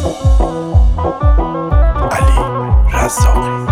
علی رزاقی.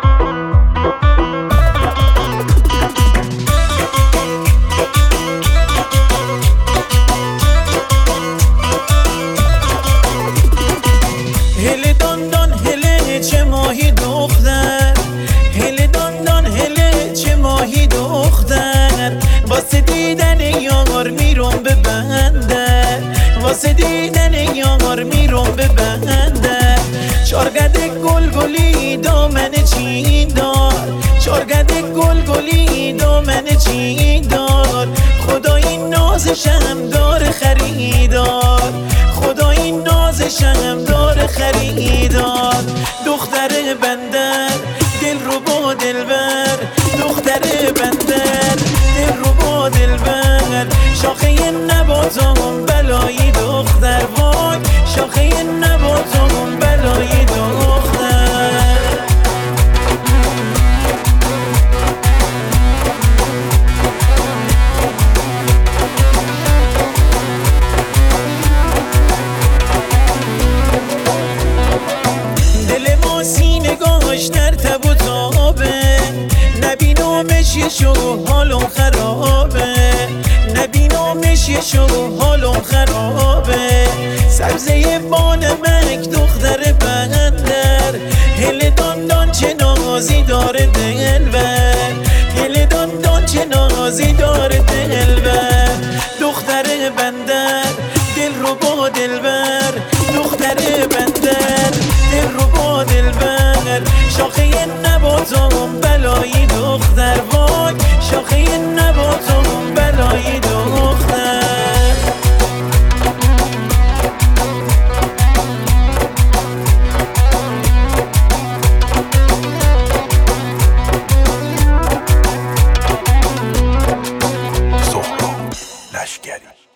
هله دان دان هله چه ماهی دختر، هله دان دان هله چه ماهی دختر، واسه دیدن یار میرم به بندر، واسه دیدن یار میرم به بندر. چارگده گلگلی دامن چین دار، چارگده گلگلی دامن چین دار. خدا این نازشم داره خریدار، خدا این نازشم داره خریدار. دختر بندر دل رو با دلبر، دختر بندر دل رو با دلبر. شاخه نباتم بلایی دختر، وای شاخه نباتم بلایی دختر. دل ما سینگاش در تب و تابه، نبینامش یه شو حالم خرابه، نبینامش یه شو حالم خرابه. سبزه بانمک دختر بندر، هله دان دان چه نازی داره دلبر، هله دان دان چه نازی داره دلبر. دختر بندر دل رو با دلبر، دختر بندر دل رو با دلبر. شاخه نباتم بلایی دختر، وای شاخه نباتم بلایی دختر. سهراب لشکری.